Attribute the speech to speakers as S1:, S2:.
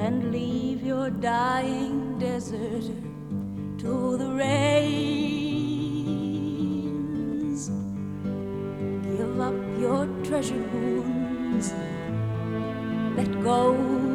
S1: and leave your dying desert to the rains. Give up your treasure wounds, let go